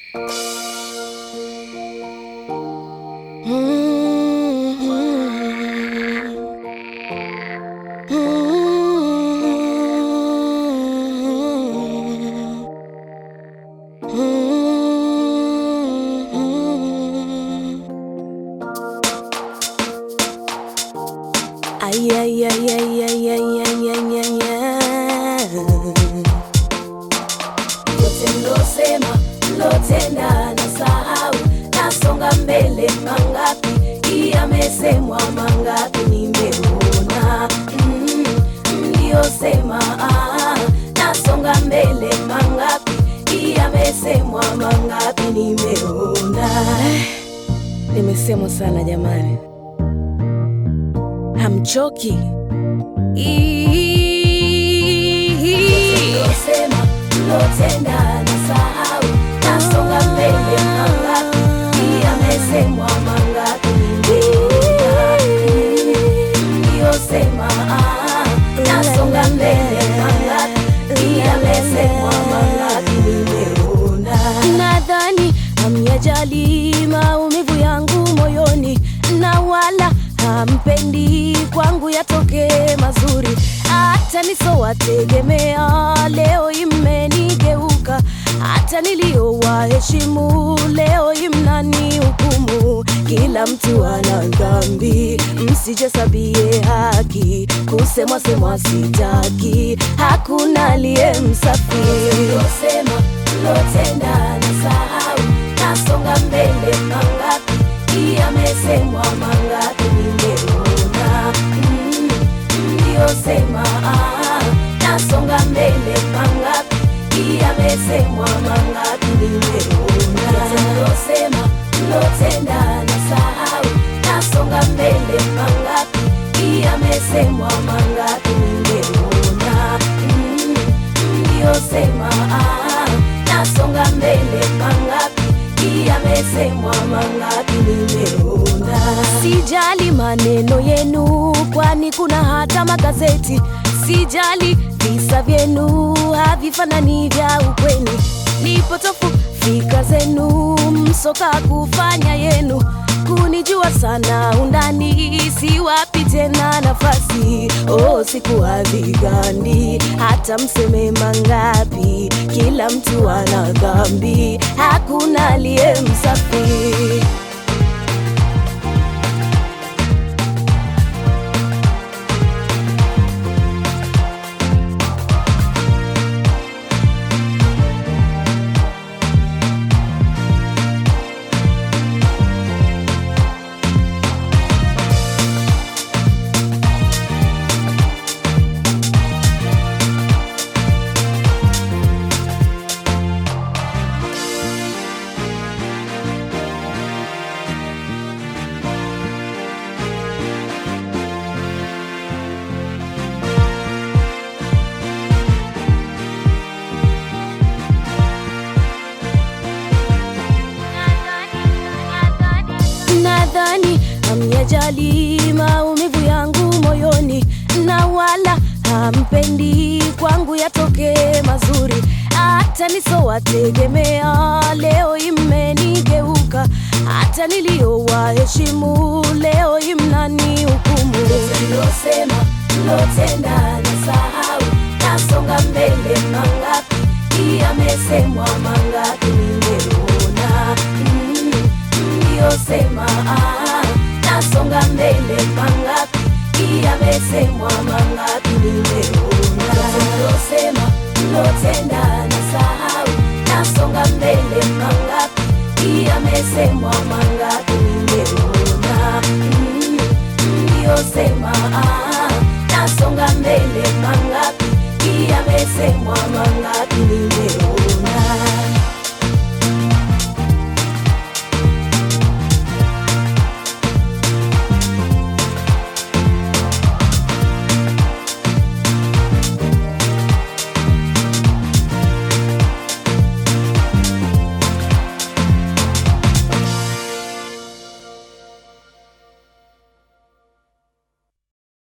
Ay, ay, ay, ay, ay, ay, ay, ay, ay, ay. Yote nilosema, nilotenda nasahau, nasonga mbele mangapi, yamesemwa mangapi nimeona. Niliyosema nasonga mbele mangapi, yamesemwa mangapi nimeona. Nimesemwa sana jamani. Hamchoki? Nilosema, nilotenda nasahau, nasonga mbele mangapi, yamesemwa mangapi nimeona. Nilosema, nasonga mbele mangapi, yamesemwa mangapi nimeona. Nadhani hamyajali maumivu yangu moyoni, na wala hampendi kwangu yatoke mazuri. Hata nisowategemea leo imenigeuka, hata niliyowaheshimu leo mnani hukumu. Kila mtu ana dhambi, msijihesabie haki, kusemwa semwa sitaki, hakuna aliye msafi. Nilosema, nilotenda nasahau, nasonga mbele mangapi, yamesemwa mangapi nimeona. Niliyosema nasonga mbele mangapi, yamesemwa mangapi nimeona. Nilosema, nilotenda nasahau, nasonga mbele mangapi, yamesemwa mangapi nimeona. Niliyosema nasonga mbele mangapi, yamesemwa mangapi nimeona. Sijali maneno yenu, kwani kuna hata magazeti. Sijali visa vyenu, havifanani vya ukweli. Nipotofu fikra zenu, msoka kufanya yenu. Kunijua sana undani, siwapi tena nafasi. Sikuadhigani, hata mseme mangapi, kila mtu ana dhambi, hakuna aliye msafi. Nadhani hamyajali maumivu yangu moyoni, na wala hampendi kwangu yatoke mazuri. Hata nisowategemea leo imenigeuka, hata niliyowaheshimu leo mnani hukumu. Nilosema, nilotenda nasahau, nasonga mbele mangapi, yamesemwa mangapi nimeona. Niliyosema nasonga mbele mangapi, yamesemwa mangapi nimeona. Nilosema, nilotenda nasahau, nasonga mbele mangapi, yamesemwa mangapi nimeona. Niliyosema nasonga mbele mangapi, yamesemwa mangapi nimeona.